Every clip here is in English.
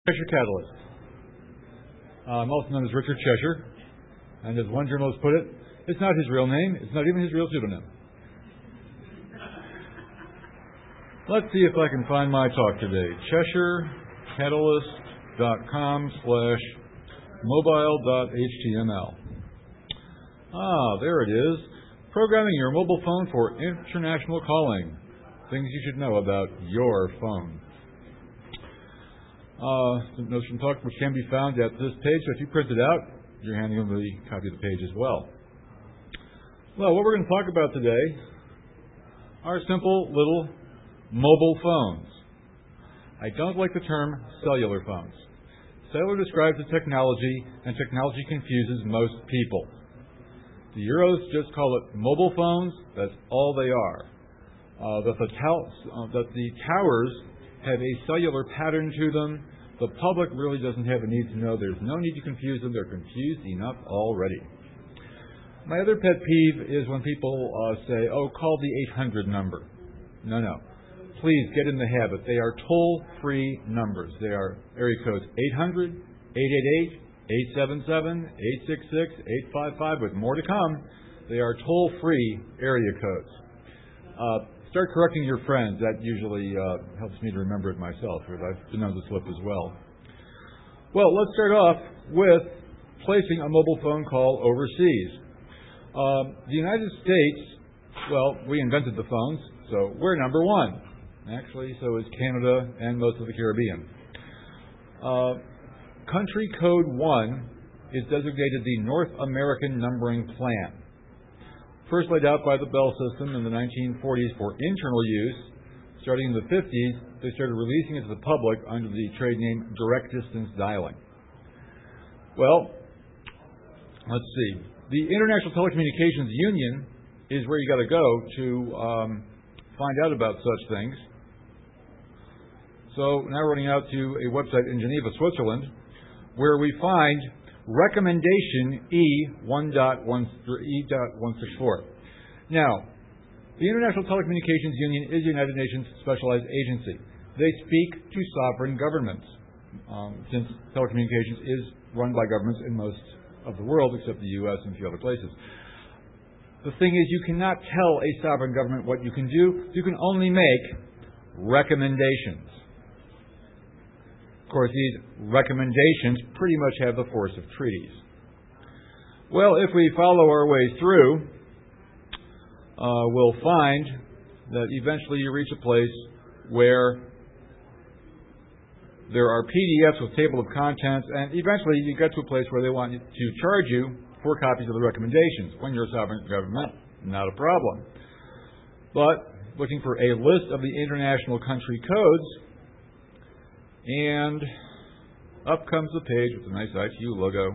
Cheshire Catalyst. I'm also known as Richard Cheshire, and as one journalist put it, it's not his real name, it's not even his real pseudonym. Let's see if I can find my talk today. CheshireCatalyst.com/mobile.html. There it is. Programming your mobile phone for international calling. Things you should know about your phone. Some notes from talk which can be found at this page. So if you print it out, you're handing them the copy of the page as well. Well, what we're going to talk about today are simple little mobile phones. I don't like the term cellular phones. Cellular describes the technology, and technology confuses most people. The Euros just call it mobile phones. That's all they are. That the towers have a cellular pattern to them. The public really doesn't have a need to know. There's no need to confuse them. They're confused enough already. My other pet peeve is when people say, call the 800 number. No. Please get in the habit. They are toll-free numbers. They are area codes 800, 888, 877, 866, 855, with more to come. They are toll-free area codes. Start correcting your friends. That usually helps me to remember it myself, because I've been on the slip as well. Well, let's start off with placing a mobile phone call overseas. The United States, we invented the phones, so we're number one. Actually, so is Canada and most of the Caribbean. Country Code 1 is designated the North American Numbering Plan. First laid out by the Bell System in the 1940s for internal use. Starting in the 50s, they started releasing it to the public under the trade name Direct Distance Dialing. Well, let's see. The International Telecommunications Union is where you got to go to find out about such things. So now we're running out to a website in Geneva, Switzerland, where we find Recommendation E1.164. Now, the International Telecommunications Union is the United Nations specialized agency. They speak to sovereign governments, since telecommunications is run by governments in most of the world, except the U.S. and a few other places. The thing is, you cannot tell a sovereign government what you can do. You can only make recommendations. Of course, these recommendations pretty much have the force of treaties. Well, if we follow our way through, we'll find that eventually you reach a place where there are PDFs with table of contents, and eventually you get to a place where they want to charge you for copies of the recommendations. When you're a sovereign government, not a problem. But looking for a list of the international country codes, and up comes the page with a nice ITU logo.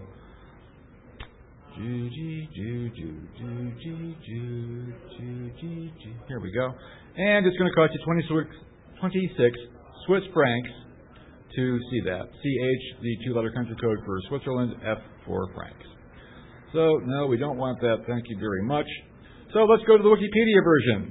Here we go. And it's going to cost you 26 Swiss francs to see that. CH, the two-letter country code for Switzerland, F for francs. So, no, we don't want that. Thank you very much. So let's go to the Wikipedia version.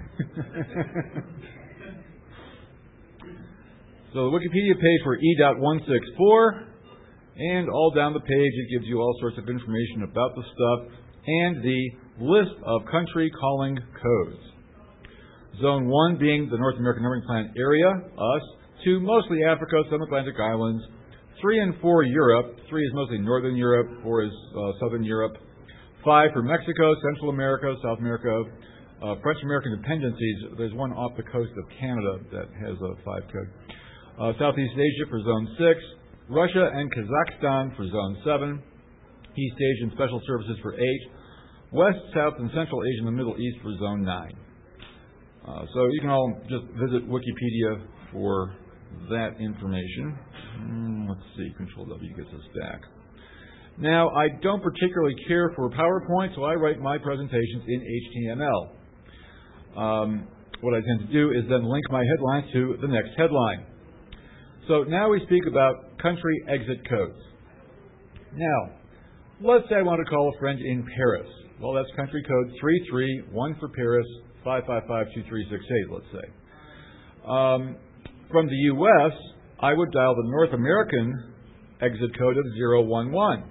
So the Wikipedia page for E.164, and all down the page it gives you all sorts of information about the stuff and the list of country calling codes. Zone 1 being the North American Numbering Plan area, us. 2, mostly Africa, some Atlantic islands. 3 and 4, Europe. 3 is mostly Northern Europe. 4 is Southern Europe. 5 for Mexico, Central America, South America. French American dependencies. There's one off the coast of Canada that has a 5 code. Southeast Asia for Zone 6, Russia and Kazakhstan for Zone 7, East Asian Special Services for 8, West, South, and Central Asia and the Middle East for Zone 9. So you can all just visit Wikipedia for that information. Let's see, Control W gets us back. Now, I don't particularly care for PowerPoint, so I write my presentations in HTML. What I tend to do is then link my headlines to the next headline. So now we speak about country exit codes. Now, let's say I want to call a friend in Paris. Well, that's country code 331 for Paris, 5552368, let's say. From the U.S., I would dial the North American exit code of 011.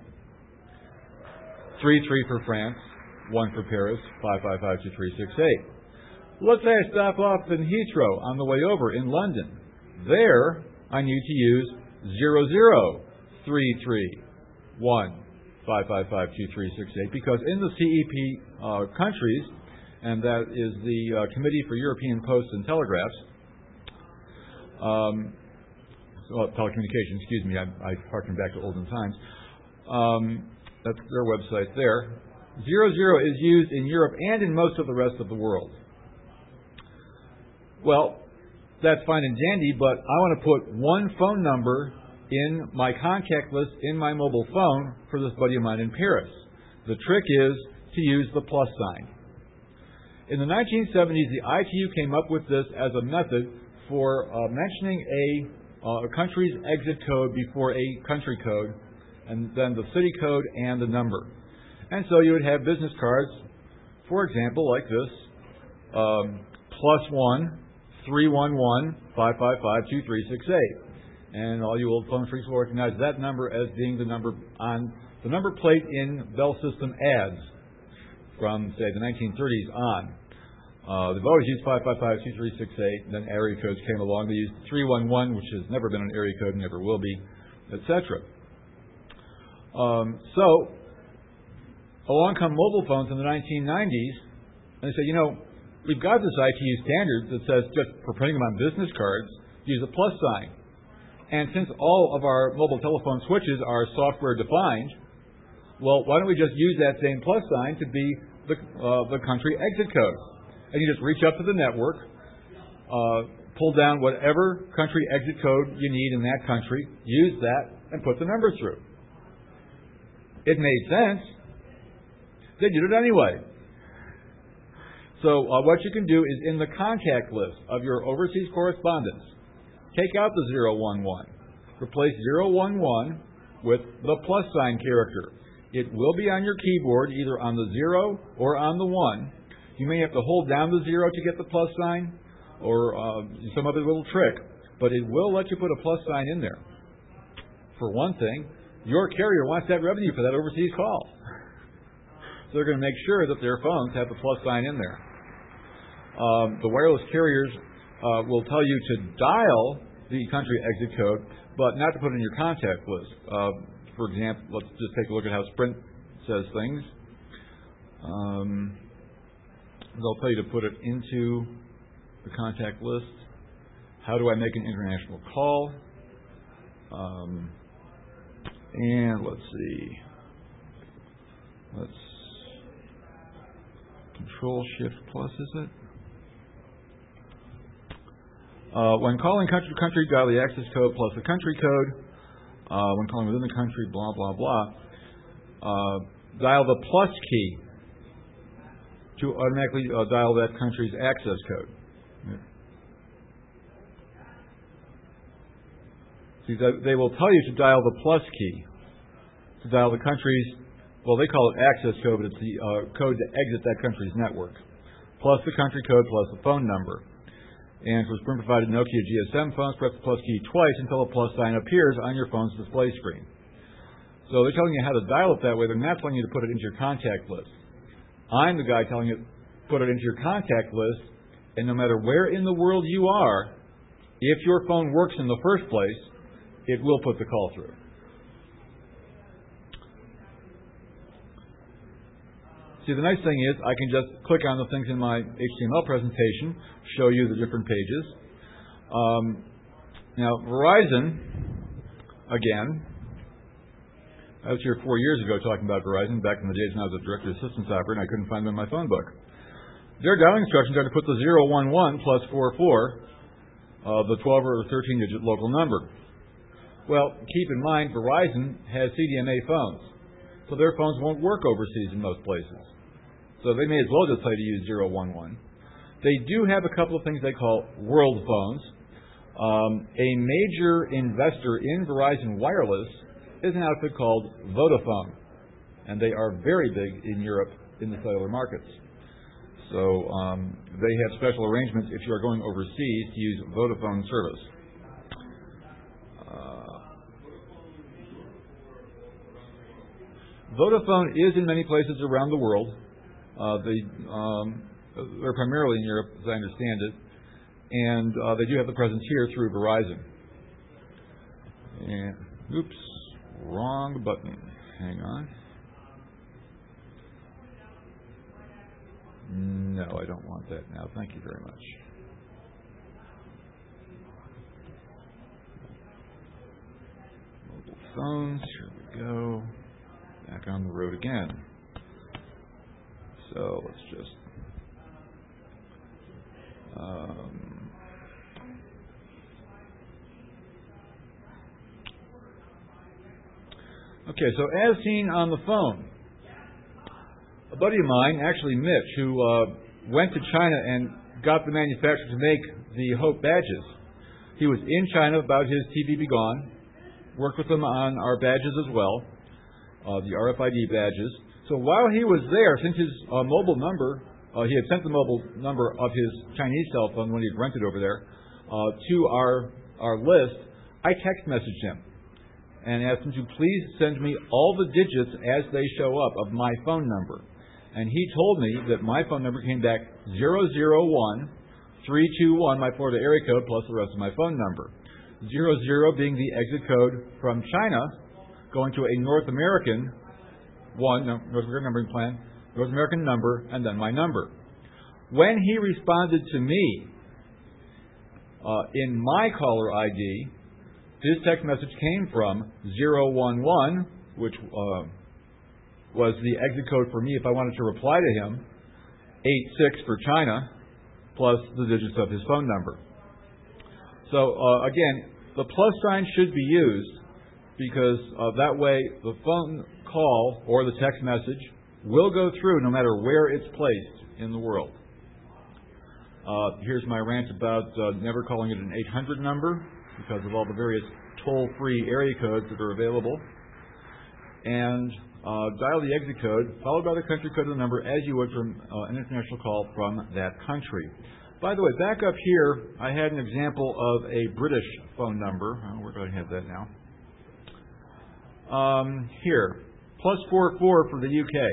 33 for France, 1 for Paris, 5552368. Let's say I stop off in Heathrow on the way over in London. There, I need to use 003315552368 because in the CEP countries, and that is the Committee for European Posts and Telegraphs, telecommunications, excuse me, I harken back to olden times. That's their website there. 00 is used in Europe and in most of the rest of the world. Well, that's fine and dandy, but I want to put one phone number in my contact list in my mobile phone for this buddy of mine in Paris. The trick is to use the plus sign. In the 1970s, the ITU came up with this as a method for mentioning a country's exit code before a country code, and then the city code and the number. And so you would have business cards, for example, like this, +1 311 555 2368. And all you old phone freaks will recognize that number as being the number on the number plate in Bell System ads from, say, the 1930s on. They've always used 555 2368, and then area codes came along. They used 311, which has never been an area code, never will be, etc. So, along come mobile phones in the 1990s, and they say, we've got this ITU standard that says just for printing them on business cards, use a plus sign. And since all of our mobile telephone switches are software defined, well, why don't we just use that same plus sign to be the country exit code? And you just reach up to the network, pull down whatever country exit code you need in that country, use that, and put the number through. It made sense. They did it anyway. So what you can do is in the contact list of your overseas correspondence, take out the 011. Replace 011 with the plus sign character. It will be on your keyboard either on the 0 or on the 1. You may have to hold down the 0 to get the plus sign or some other little trick, but it will let you put a plus sign in there. For one thing, your carrier wants that revenue for that overseas call. So they're going to make sure that their phones have the plus sign in there. The wireless carriers will tell you to dial the country exit code, but not to put it in your contact list. For example, let's just take a look at how Sprint says things. They'll tell you to put it into the contact list. How do I make an international call? And let's see. Control-Shift+, is it? When calling country to country, dial the access code plus the country code. When calling within the country, blah, blah, blah. Dial the plus key to automatically dial that country's access code. See, they will tell you to dial the plus key, to dial the country's, well, they call it access code, but it's the code to exit that country's network, plus the country code plus the phone number. And for Sprint-provided Nokia GSM phones, press the plus key twice until a plus sign appears on your phone's display screen. So they're telling you how to dial it that way. They're not telling you to put it into your contact list. I'm the guy telling you to put it into your contact list, and no matter where in the world you are, if your phone works in the first place, it will put the call through. See, the nice thing is I can just click on the things in my HTML presentation, show you the different pages. Now, Verizon, again, I was here 4 years ago talking about Verizon, back in the days when I was a director assistance operator and I couldn't find them in my phone book. Their dialing instructions are to put the 011 plus 44, the 12 or 13-digit local number. Well, keep in mind, Verizon has CDMA phones, so their phones won't work overseas in most places. So they may as well just tell you to use 011. They do have a couple of things they call world phones. A major investor in Verizon Wireless is an outfit called Vodafone, and they are very big in Europe in the cellular markets. So they have special arrangements if you are going overseas to use Vodafone service. Vodafone is in many places around the world. They're primarily in Europe, as I understand it, and they do have the presence here through Verizon. And oops, wrong button. Hang on. No, I don't want that now. Thank you very much. Mobile phones. Here we go. Back on the road again. So let's just okay, so as seen on the phone, a buddy of mine, actually Mitch, who went to China and got the manufacturer to make the Hope badges. He was in China about his TV Be Gone, worked with them on our badges as well, the RFID badges. So while he was there, since his mobile number, he had sent the mobile number of his Chinese cell phone when he had rented over there to our list, I text messaged him and asked him to please send me all the digits as they show up of my phone number. And he told me that my phone number came back 001321, my Florida area code, plus the rest of my phone number. 00 being the exit code from China, going to a North American North American numbering plan, North American number, and then my number. When he responded to me in my caller ID, his text message came from 011, which was the exit code for me if I wanted to reply to him, 86 for China, plus the digits of his phone number. So again, the plus sign should be used because that way the phone call or the text message will go through no matter where it's placed in the world. Here's my rant about never calling it an 800 number because of all the various toll-free area codes that are available. And dial the exit code, followed by the country code of the number as you would from an international call from that country. By the way, back up here, I had an example of a British phone number. Where do I have that now? Here, +44 for the UK.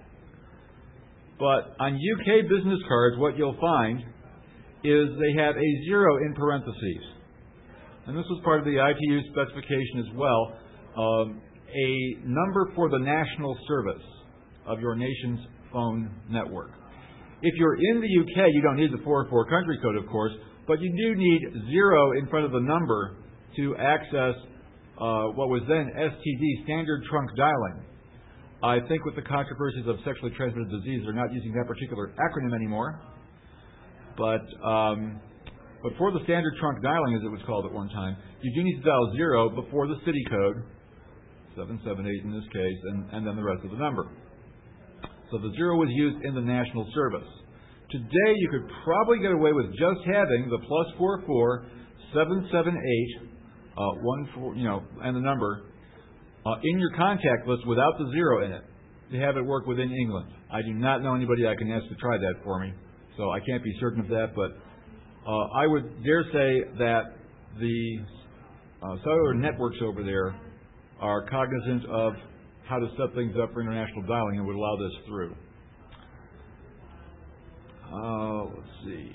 But on UK business cards, what you'll find is they have a 0 in parentheses. And this was part of the ITU specification as well. A number for the national service of your nation's phone network. If you're in the UK, you don't need the 404 country code, of course, but you do need 0 in front of the number to access what was then STD, Standard Trunk Dialing. I think with the controversies of sexually transmitted disease, they're not using that particular acronym anymore. But for the Standard Trunk Dialing, as it was called at one time, you do need to dial 0 before the city code, 778 in this case, and then the rest of the number. So the 0 was used in the national service. Today, you could probably get away with just having the +44 778 and the number in your contact list without the 0 in it to have it work within England. I do not know anybody I can ask to try that for me, so I can't be certain of that. But I would dare say that the cellular networks over there are cognizant of how to set things up for international dialing and would allow this through. Let's see.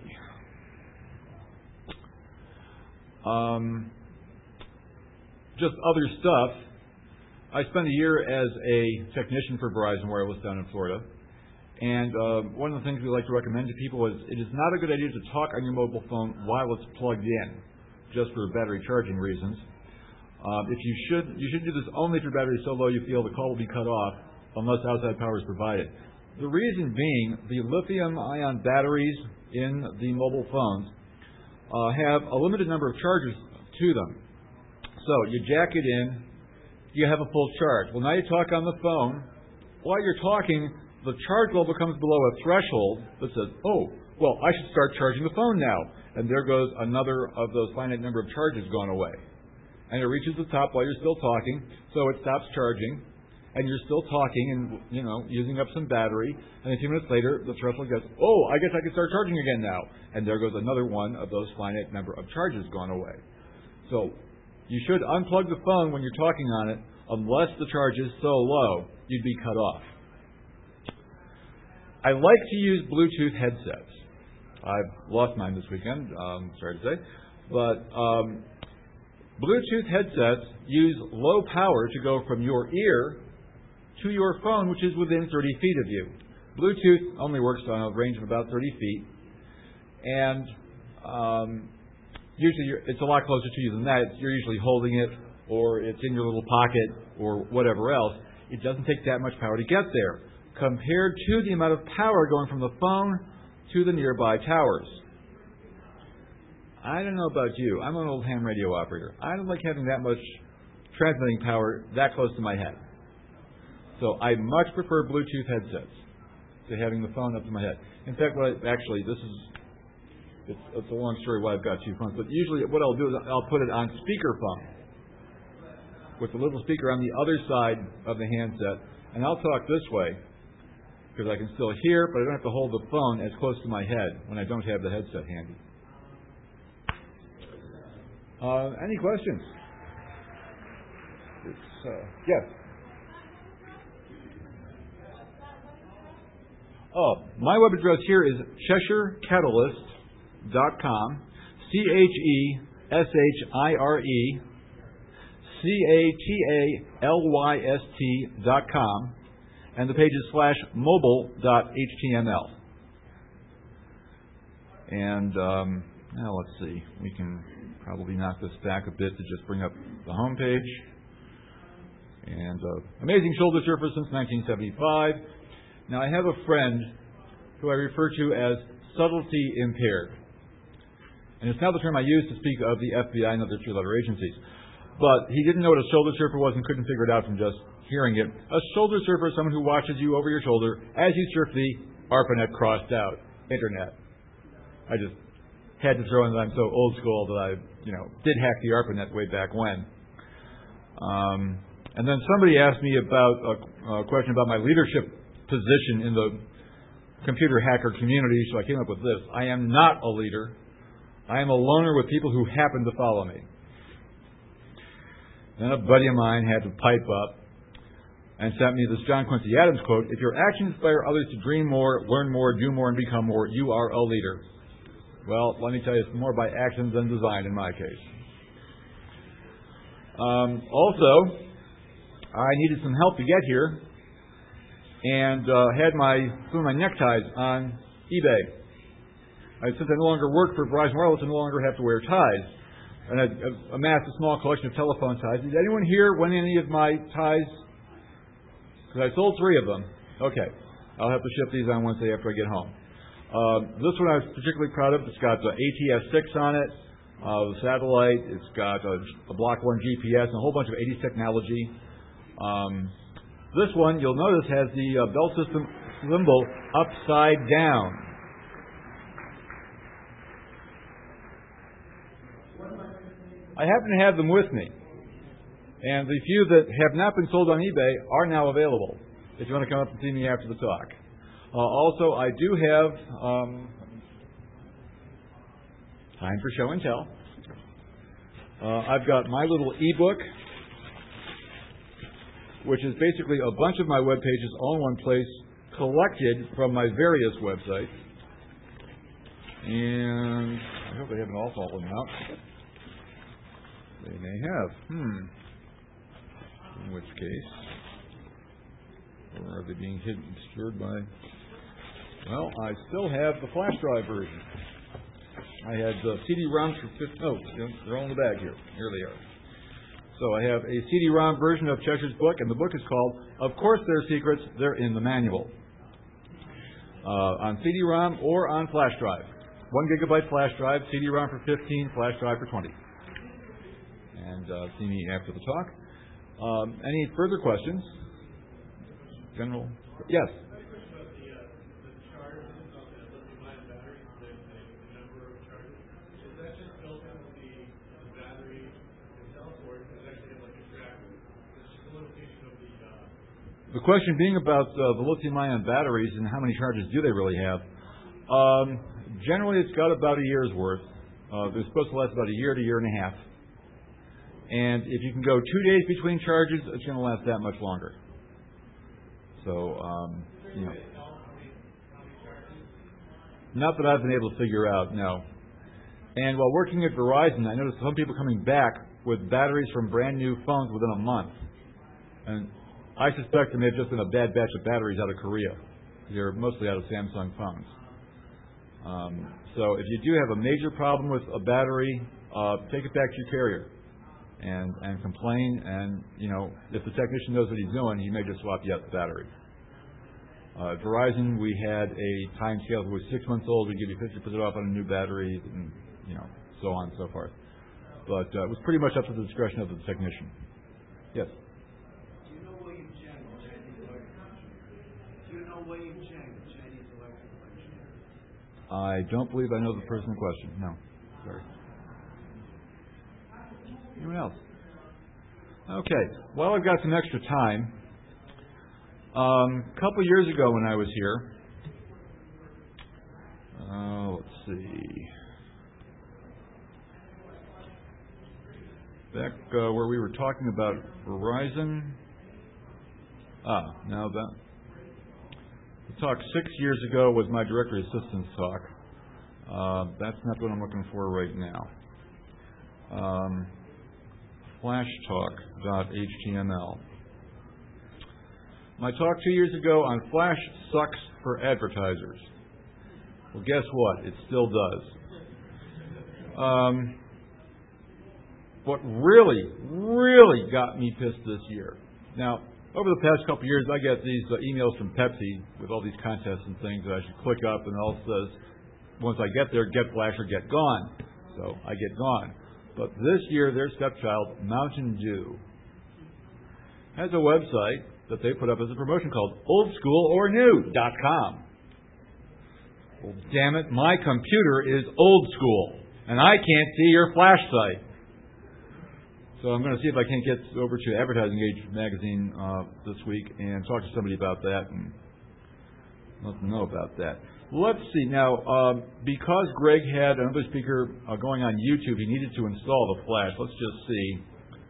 Just other stuff. I spent a year as a technician for Verizon Wireless down in Florida. And one of the things we like to recommend to people is it is not a good idea to talk on your mobile phone while it's plugged in, just for battery charging reasons. If you should do this only if your battery is so low you feel the call will be cut off unless outside power is provided. The reason being, the lithium-ion batteries in the mobile phones have a limited number of charges to them. So you jack it in, you have a full charge. Well, now you talk on the phone. While you're talking, the charge level comes below a threshold that says, oh, well, I should start charging the phone now. And there goes another of those finite number of charges gone away. And it reaches the top while you're still talking, so it stops charging, and you're still talking and, using up some battery, and a few minutes later, the threshold goes, oh, I guess I can start charging again now. And there goes another one of those finite number of charges gone away. So you should unplug the phone when you're talking on it, unless the charge is so low, you'd be cut off. I like to use Bluetooth headsets. I've lost mine this weekend, sorry to say. But Bluetooth headsets use low power to go from your ear to your phone, which is within 30 feet of you. Bluetooth only works on a range of about 30 feet. And usually it's a lot closer to you than that. You're usually holding it, or it's in your little pocket, or whatever else. It doesn't take that much power to get there, compared to the amount of power going from the phone to the nearby towers. I don't know about you. I'm an old ham radio operator. I don't like having that much transmitting power that close to my head. So I much prefer Bluetooth headsets to having the phone up to my head. In fact, it's a long story why I've got two phones, but usually what I'll do is I'll put it on speakerphone with the little speaker on the other side of the handset, and I'll talk this way because I can still hear, but I don't have to hold the phone as close to my head when I don't have the headset handy. Any questions? Yes. My web address here is CheshireCatalyst.com, CheshireCatalyst.com, and the page is /mobile.html. And now let's see, we can probably knock this back a bit to just bring up the home page. And amazing shoulder surfer since 1975. Now I have a friend who I refer to as subtlety impaired. And it's not the term I use to speak of the FBI and other three-letter agencies. But he didn't know what a shoulder surfer was and couldn't figure it out from just hearing it. A shoulder surfer is someone who watches you over your shoulder as you surf the ARPANET crossed out internet. I just had to throw in that I'm so old school that I, did hack the ARPANET way back when. And then somebody asked me about a question about my leadership position in the computer hacker community, so I came up with this. I am not a leader. I am a loner with people who happen to follow me. Then a buddy of mine had to pipe up and sent me this John Quincy Adams quote: "If your actions inspire others to dream more, learn more, do more, and become more, you are a leader." Well, let me tell you, it's more by actions than design in my case. Also, I needed some help to get here, and had some of my neckties on eBay. Since I no longer work for Verizon Wireless, I no longer have to wear ties. And I've amassed a small collection of telephone ties. Did anyone here win any of my ties? Because I sold 3 of them. Okay. I'll have to ship these on Wednesday after I get home. This one I was particularly proud of. It's got the ATS-6 on it, the satellite. It's got a Block 1 GPS and a whole bunch of 80s technology. This one, you'll notice, has the Bell System symbol upside down. I happen to have them with me. And the few that have not been sold on eBay are now available, if you want to come up and see me after the talk. Also, I do have time for show and tell. I've got my little ebook, which is basically a bunch of my web pages all in one place, collected from my various websites. And I hope they haven't all fallen out. They may have. In which case, or are they being hidden, obscured by? Well, I still have the flash drive version. I had CD-ROMs for 50. Oh, they're all in the bag here. Here they are. So I have a CD-ROM version of Cheshire's book, and the book is called "Of Course They're Secrets, They're in the Manual." On CD-ROM or on flash drive. 1 gigabyte flash drive, CD-ROM for 15, flash drive for 20. And see me after the talk. Any further questions? General? Yes. The question being about the lithium-ion batteries and how many charges do they really have. Generally, it's got about a year's worth. They're supposed to last about a year to year and a half. And if you can go 2 days between charges, it's going to last that much longer. So, not that I've been able to figure out, no. And while working at Verizon, I noticed some people coming back with batteries from brand new phones within a month. And I suspect there may have just been a bad batch of batteries out of Korea. They're mostly out of Samsung phones. So if you do have a major problem with a battery, take it back to your carrier and complain. And, if the technician knows what he's doing, he may just swap you out the battery. At Verizon, we had a time scale that was 6 months old. We give you 50% off on a new battery, and so on and so forth. But it was pretty much up to the discretion of the technician. Yes. Do you know William Chang, Chinese electrical engineer? Do you know William Chang, Chinese electrical engineer? I don't believe I know the person in question. No, sorry. Anyone else? Okay. Well, I've got some extra time. A couple years ago when I was here, let's see, back where we were talking about Verizon. Now that the talk 6 years ago was my directory assistance talk. That's not what I'm looking for right now. Flashtalk.html. My talk 2 years ago on Flash sucks for advertisers. Well, guess what? It still does. What really got me pissed this year. Now, over the past couple of years, I get these emails from Pepsi with all these contests and things that I should click up, and it all says, once I get there, get Flash or get gone. So I get gone. But this year, their stepchild, Mountain Dew, has a website that they put up as a promotion called oldschoolornew.com. Well, damn it, my computer is old school, and I can't see your Flash site. So I'm going to see if I can't get over to Advertising Age magazine this week and talk to somebody about that and let them know about that. Let's see. Now, because Greg had another speaker going on YouTube, he needed to install the Flash. Let's just see.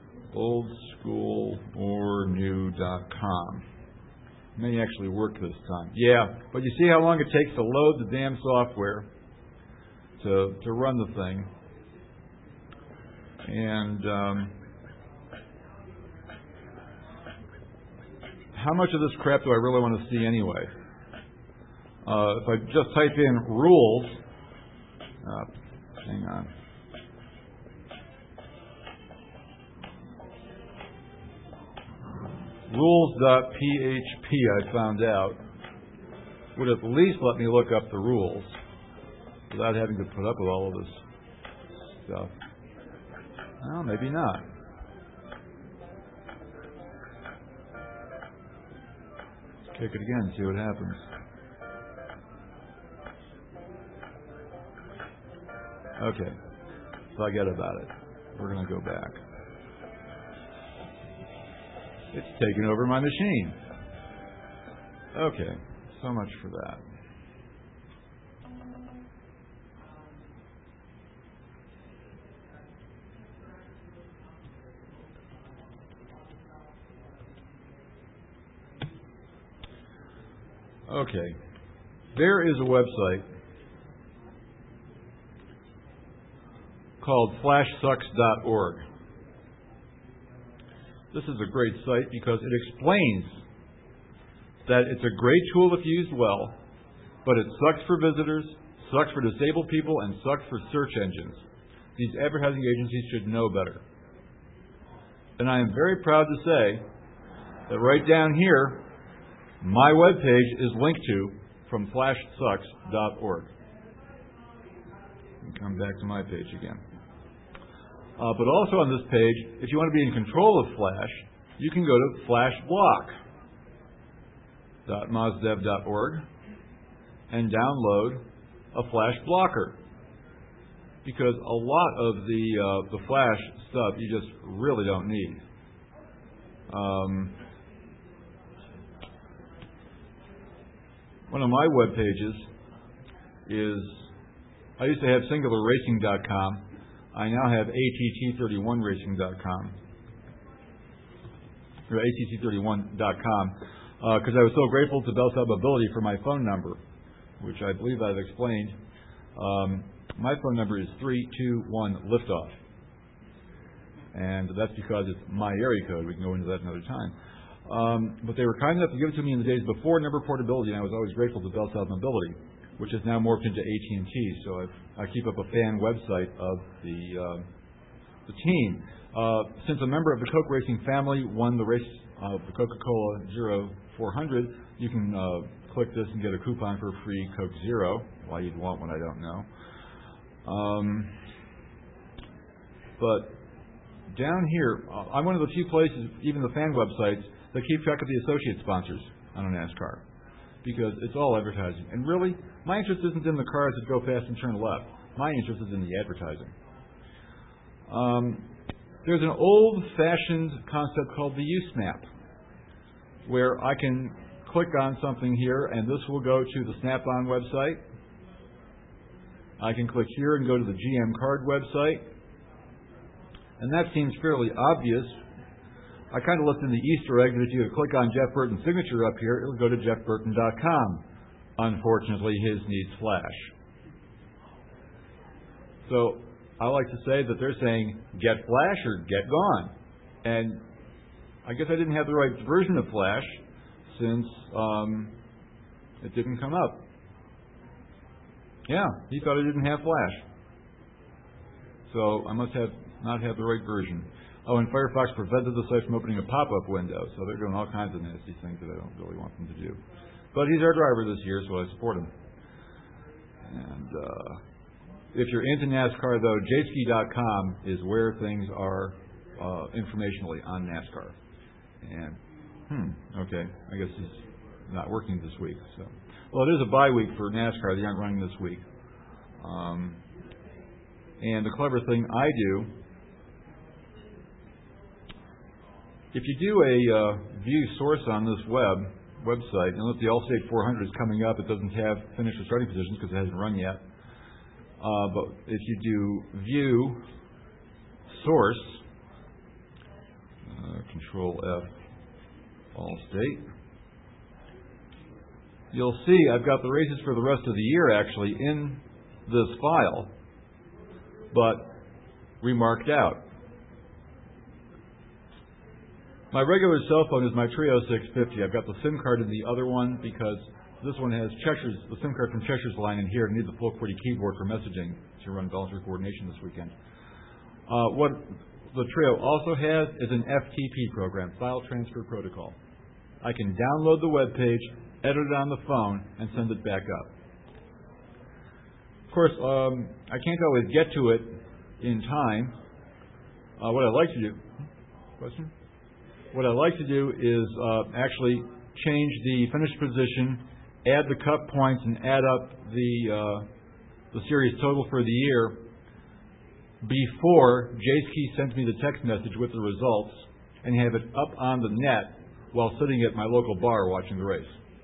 oldschoolornew.com. May actually work this time. Yeah, but you see how long it takes to load the damn software to run the thing. And how much of this crap do I really want to see anyway? If I just type in rules, hang on. Rules.php, I found out, would at least let me look up the rules without having to put up with all of this stuff. Well, maybe not. Let's kick it again and see what happens. Okay, forget about it. We're going to go back. It's taken over my machine. Okay, so much for that. Okay, there is a website called flashsucks.org. This is a great site because it explains that it's a great tool if used well, but it sucks for visitors, sucks for disabled people, and sucks for search engines. These advertising agencies should know better. And I am very proud to say that right down here, my webpage is linked to from flashsucks.org. Come back to my page again. But also on this page, if you want to be in control of Flash, you can go to flashblock.mozdev.org and download a Flash blocker. Because a lot of the Flash stuff you just really don't need. One of my web pages is, I used to have singularracing.com. I now have att31racing.com. Or att31.com. Because I was so grateful to Bell South Mobility for my phone number, which I believe I've explained. My phone number is 321-LIFTOFF. And that's because it's my area code. We can go into that another time. But they were kind enough to give it to me in the days before number portability, and I was always grateful to Bell South Mobility, which has now morphed into AT&T. So I keep up a fan website of the team. Since a member of the Coke Racing family won the race of the Coca-Cola Zero 400, you can click this and get a coupon for free Coke Zero. Why you'd want one, I don't know. But down here, I'm one of the few places, even the fan websites, that keep track of the associate sponsors on a NASCAR, because it's all advertising. And really, my interest isn't in the cars that go fast and turn left. My interest is in the advertising. There's an old-fashioned concept called the use map, where I can click on something here, and this will go to the Snap-on website. I can click here and go to the GM Card website. And that seems fairly obvious. I kind of looked in the Easter egg that if you click on Jeff Burton's signature up here, it'll go to jeffburton.com. Unfortunately, his needs Flash. So I like to say that they're saying, get Flash or get gone. And I guess I didn't have the right version of Flash since it didn't come up. Yeah, he thought I didn't have Flash. So I must have not have the right version. Oh, and Firefox prevented the site from opening a pop-up window, so they're doing all kinds of nasty things that I don't really want them to do. But he's our driver this year, so I support him. And if you're into NASCAR, though, jayski.com is where things are informationally on NASCAR. And, okay, I guess he's not working this week. So, well, it is a bye week for NASCAR. They aren't running this week. And the clever thing I do, if you do a view source on this website, and if the Allstate 400 is coming up, it doesn't have finished or starting positions because it hasn't run yet. But if you do view source, Control F, Allstate, you'll see I've got the races for the rest of the year actually in this file, but remarked out. My regular cell phone is my Trio 650. I've got the SIM card in the other one because this one has the SIM card from Cheshire's line in here. I need the full QWERTY keyboard for messaging to run voluntary coordination this weekend. What the Trio also has is an FTP program, File Transfer Protocol. I can download the web page, edit it on the phone, and send it back up. Of course, I can't always get to it in time. What I'd like to do... Question? What I'd like to do is actually change the finished position, add the cup points, and add up the series total for the year before Jayski sends me the text message with the results, and have it up on the net while sitting at my local bar watching the race.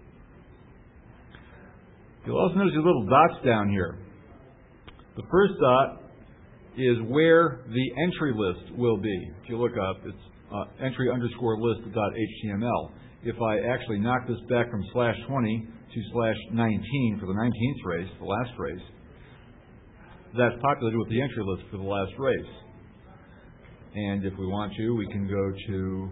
You'll also notice these little dots down here. The first dot is where the entry list will be. If you look up, it's entry_list.html. If I actually knock this back from /20 to /19 for the 19th race, the last race, that's populated with the entry list for the last race. And if we want to, we can go to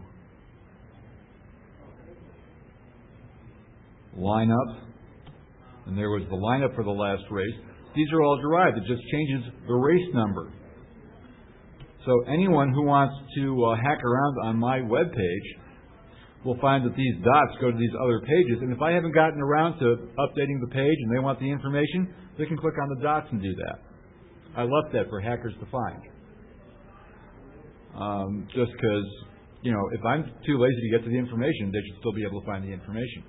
lineup, and there was the lineup for the last race. These are all derived. It just changes the race number. So anyone who wants to hack around on my web page will find that these dots go to these other pages. And if I haven't gotten around to updating the page and they want the information, they can click on the dots and do that. I left that for hackers to find. Just because, if I'm too lazy to get to the information, they should still be able to find the information.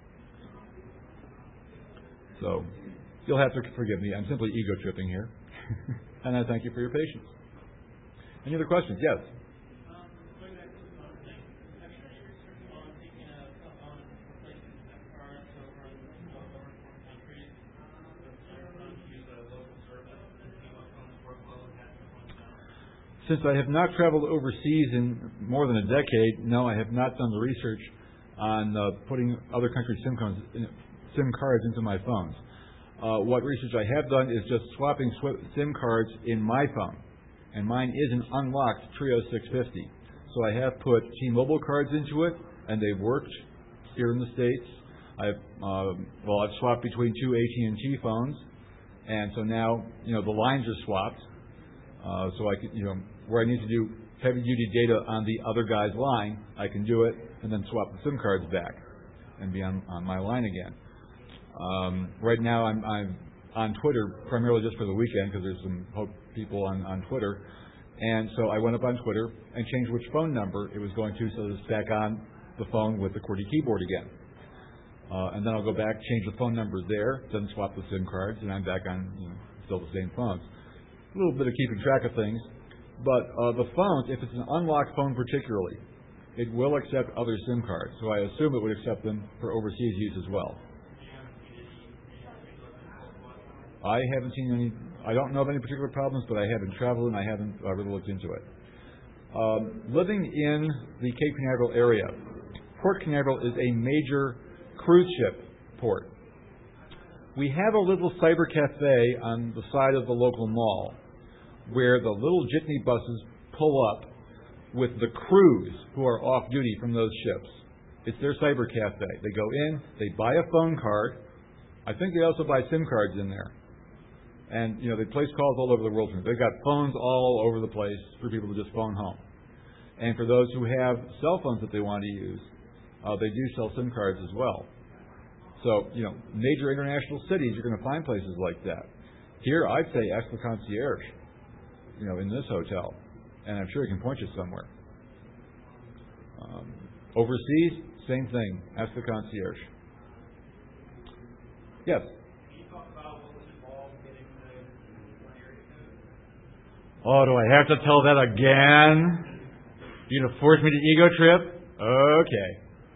So you'll have to forgive me. I'm simply ego tripping here. And I thank you for your patience. Any other questions? Yes. Going back to the phone thing, have you done any research on taking a phone and replacing SIM cards over in foreign countries? Your phone to use a local service and see what phones work well and have your phone down? Since I have not traveled overseas in more than a decade, no, I have not done the research on putting other countries' SIM cards into my phones. What research I have done is just swapping SIM cards in my phone, and mine is an unlocked Trio 650. So I have put T-Mobile cards into it, and they've worked here in the States. I've swapped between two AT&T phones, and so now the lines are swapped. So I can, where I need to do heavy-duty data on the other guy's line, I can do it and then swap the SIM cards back and be on my line again. Right now I'm on Twitter primarily just for the weekend because there's some people on Twitter, and so I went up on Twitter and changed which phone number it was going to so that it's back on the phone with the QWERTY keyboard again. And then I'll go back, change the phone numbers there, then swap the SIM cards, and I'm back on still the same phones. A little bit of keeping track of things, but the phones, if it's an unlocked phone particularly, it will accept other SIM cards. So I assume it would accept them for overseas use as well. I haven't seen any. I don't know of any particular problems, but I haven't traveled and I haven't really looked into it. Living in the Cape Canaveral area, Port Canaveral is a major cruise ship port. We have a little cyber cafe on the side of the local mall where the little jitney buses pull up with the crews who are off duty from those ships. It's their cyber cafe. They go in, they buy a phone card. I think they also buy SIM cards in there. And, they place calls all over the world. They've got phones all over the place for people to just phone home. And for those who have cell phones that they want to use, they do sell SIM cards as well. So, major international cities, you're going to find places like that. Here, I'd say ask the concierge, in this hotel. And I'm sure he can point you somewhere. Overseas, same thing. Ask the concierge. Yes? Can you talk about what was involved in getting the one area code? Oh, do I have to tell that again? You gonna force me to ego trip? Okay.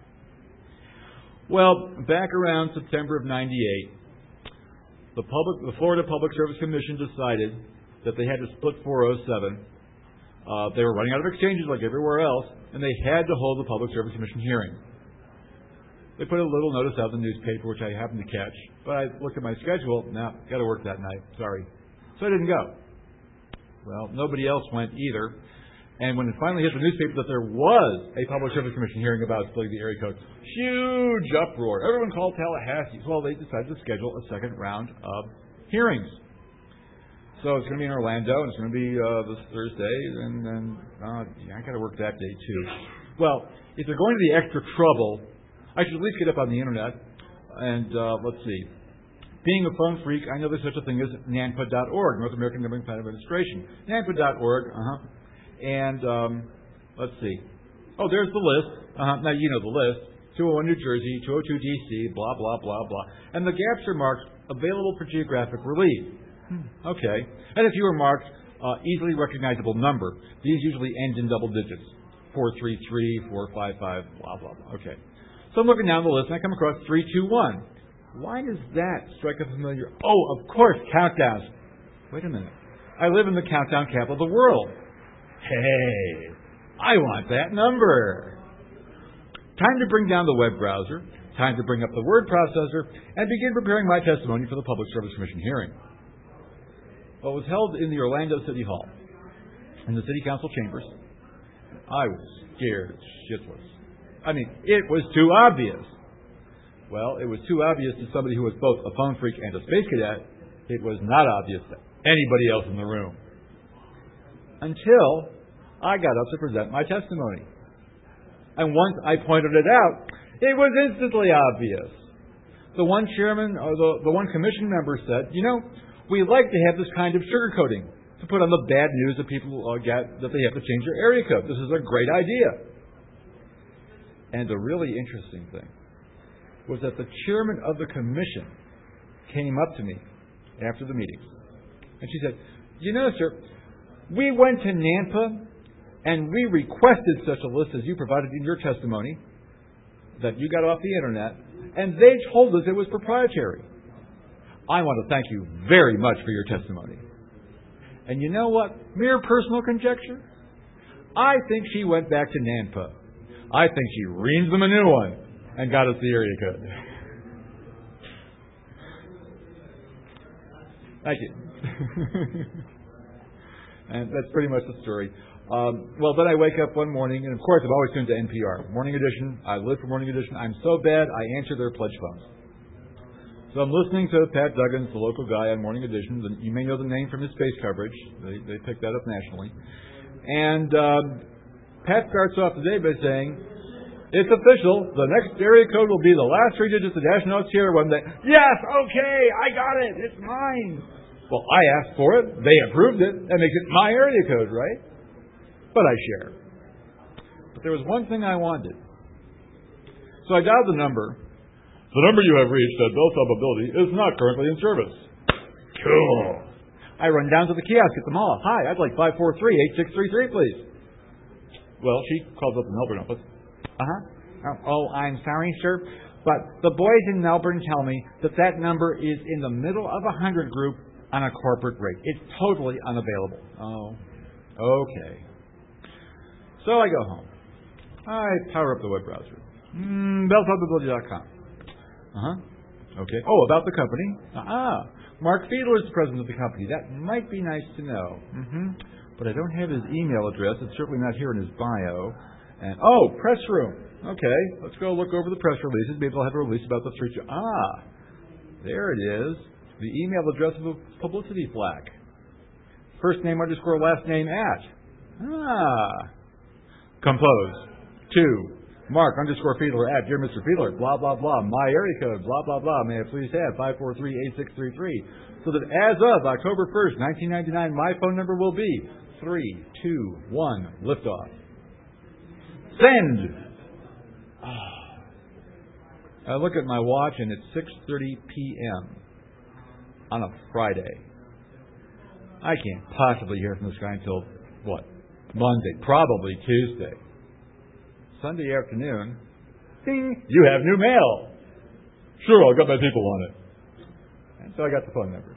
Well, back around September of '98, the Florida Public Service Commission decided that they had to split 407. They were running out of exchanges like everywhere else, and they had to hold the Public Service Commission hearing. They put a little notice out in the newspaper, which I happened to catch, but I looked at my schedule. Got to work that night. Sorry. So I didn't go. Well, nobody else went either. And when it finally hit the newspaper that there was a Public Service Commission hearing about splitting the area code, huge uproar. Everyone called Tallahassee. Well, they decided to schedule a second round of hearings. So it's going to be in Orlando, and it's going to be this Thursday, and then I got to work that day too. Well, if they're going to the extra trouble, I should at least get up on the internet and let's see. Being a phone freak, I know there's such a thing as NANPA.org, North American Government Plan Administration. NANPA.org, and let's see. Oh, there's the list. Now you know the list. 201 New Jersey, 202 DC, blah, blah, blah, blah. And the gaps are marked available for geographic relief. Okay. And if you are marked easily recognizable number, these usually end in double digits. 433, 455, blah, blah, blah. Okay. So I'm looking down the list and I come across 321. Why does that strike a familiar? Oh, of course, countdowns. Wait a minute. I live in the countdown capital of the world. Hey, I want that number. Time to bring down the web browser, time to bring up the word processor, and begin preparing my testimony for the Public Service Commission hearing. Well, it was held in the Orlando City Hall, in the City Council chambers. I was scared shitless. I mean, it was too obvious. Well, it was too obvious to somebody who was both a phone freak and a space cadet. It was not obvious to anybody else in the room. Until I got up to present my testimony. And once I pointed it out, it was instantly obvious. The one chairman, or the one commission member said, we like to have this kind of sugarcoating to put on the bad news that people get that they have to change their area code. This is a great idea. And the really interesting thing was that the chairman of the commission came up to me after the meeting. And she said, sir, we went to NANPA and we requested such a list as you provided in your testimony that you got off the internet, and they told us it was proprietary. I want to thank you very much for your testimony. And you know what? Mere personal conjecture. I think she went back to Nanpa. I think she reamed them a new one and got us the area code. Thank you. And that's pretty much the story. Well, then I wake up one morning, and of course I'm always tuned to NPR. Morning Edition. I live for Morning Edition. I'm so bad, I answer their pledge phones. So I'm listening to Pat Duggins, the local guy on Morning Edition. You may know the name from his space coverage. They picked that up nationally. And Pat starts off the day by saying, it's official. The next area code will be the last 3 digits of National Sierra 1. Yes, okay, I got it. It's mine. Well, I asked for it. They approved it. That makes it my area code, right? But I share. But there was one thing I wanted. So I dialed the number. The number you have reached at Belltop Mobility is not currently in service. Cool. I run down to the kiosk at the mall. Hi, I'd like 543-8633, please. Well, she calls up the Melbourne office. Oh, I'm sorry, sir, but the boys in Melbourne tell me that number is in the middle of a 100 group on a corporate rate. It's totally unavailable. Oh, okay. So I go home. I power up the web browser. Belltopmobility.com. Okay. Oh, about the company. Mark Fiedler is the president of the company. That might be nice to know. But I don't have his email address. It's certainly not here in his bio. And press room. Okay, let's go look over the press releases. Maybe they'll have a release about the 3. There it is. The email address of a publicity flack. First name _ last name @ Compose. 2. Mark _ Fiedler @ Dear Mr. Fiedler, blah, blah, blah. My area code, blah, blah, blah. May I please have 543-8633. So that as of October 1st, 1999, my phone number will be 3, 2, 1, liftoff. Send! I look at my watch and it's 6:30 p.m. on a Friday. I can't possibly hear from this guy until, what? Monday, probably Tuesday. Sunday afternoon, ding, you have new mail. Sure, I'll get my people on it. And so I got the phone number.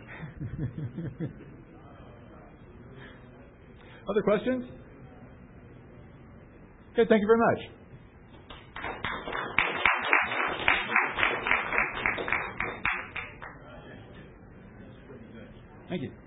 Other questions? Okay, thank you very much. Thank you.